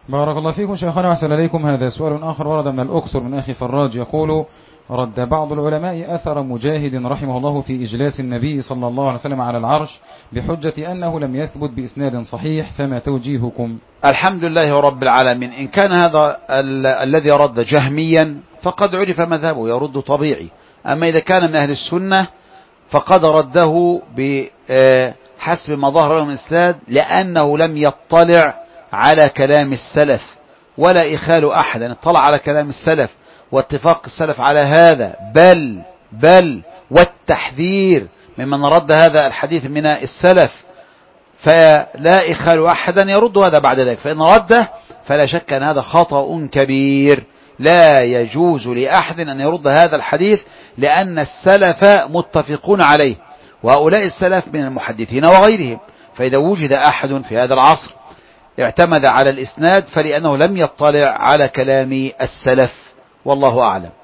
بارك الله فيكم شيخنا وأحسن إليكم. هذا سؤال آخر ورد من الأقصر من أخي فراج يقول: رد بعض العلماء أثر مجاهد رحمه الله في إجلاس النبي صلى الله عليه وسلم على العرش بحجة أنه لم يثبت بإسناد صحيح، فما توجيهكم؟ الحمد لله رب العالمين. إن كان هذا الذي رد جهميا فقد عرف مذهبه يرد طبيعي، أما إذا كان من أهل السنة فقد رده بحسب ما ظهر له من إسناد، لأنه لم يطلع على كلام السلف ولا إخال أحد، اطلع على كلام السلف واتفاق السلف على هذا، بل والتحذير ممن رد هذا الحديث من السلف، فلا إخال أحدا يرد هذا بعد ذلك. فإن رده فلا شك أن هذا خطأ كبير، لا يجوز لأحد أن يرد هذا الحديث، لأن السلف متفقون عليه، وهؤلاء السلف من المحدثين وغيرهم. فإذا وجد أحد في هذا العصر اعتمد على الإسناد فلأنه لم يطلع على كلام السلف، والله أعلم.